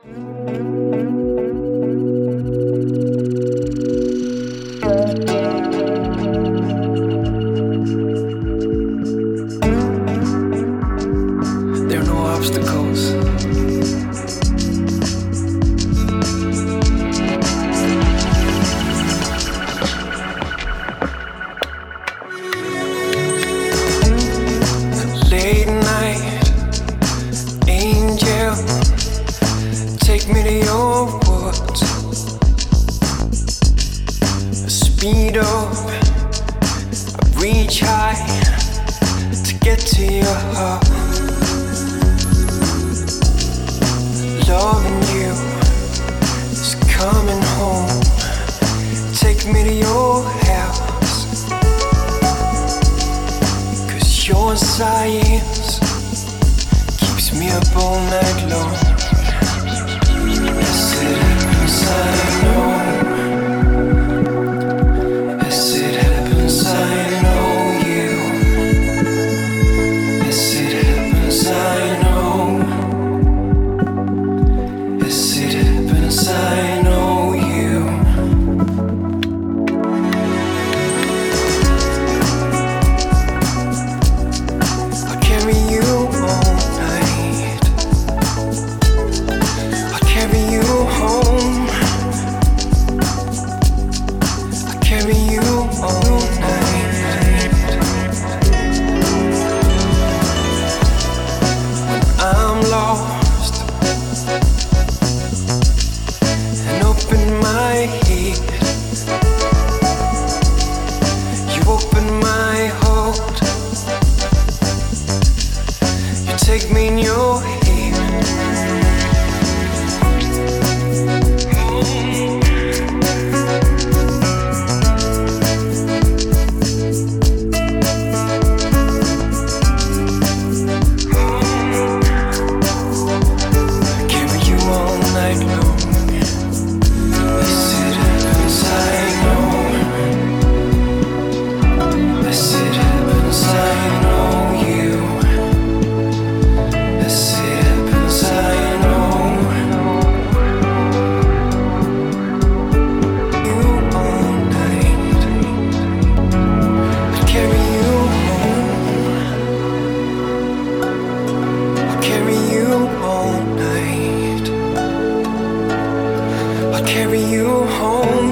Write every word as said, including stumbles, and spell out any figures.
There are no obstacles. Late night, angel, take me to your woods. Speed up, I reach high to get to your heart. Loving you is coming home. Take me to your house, 'cause your science keeps me up all night long. Yes, it happens, I know. Yes, it happens, I know you. Yes, it happens, I know. Yes, it happens, I know you. I'll carry you all night. I'll carry you home. I'll carry you all night. When I'm lost and open my head, you open my heart. You take me in your hand. Carry you all night long. Yes, it happens, I know. Yes, it happens, I know you. Yes, it happens, I know. You all night. I'll carry you home. I'll carry you all night. I'll carry you home.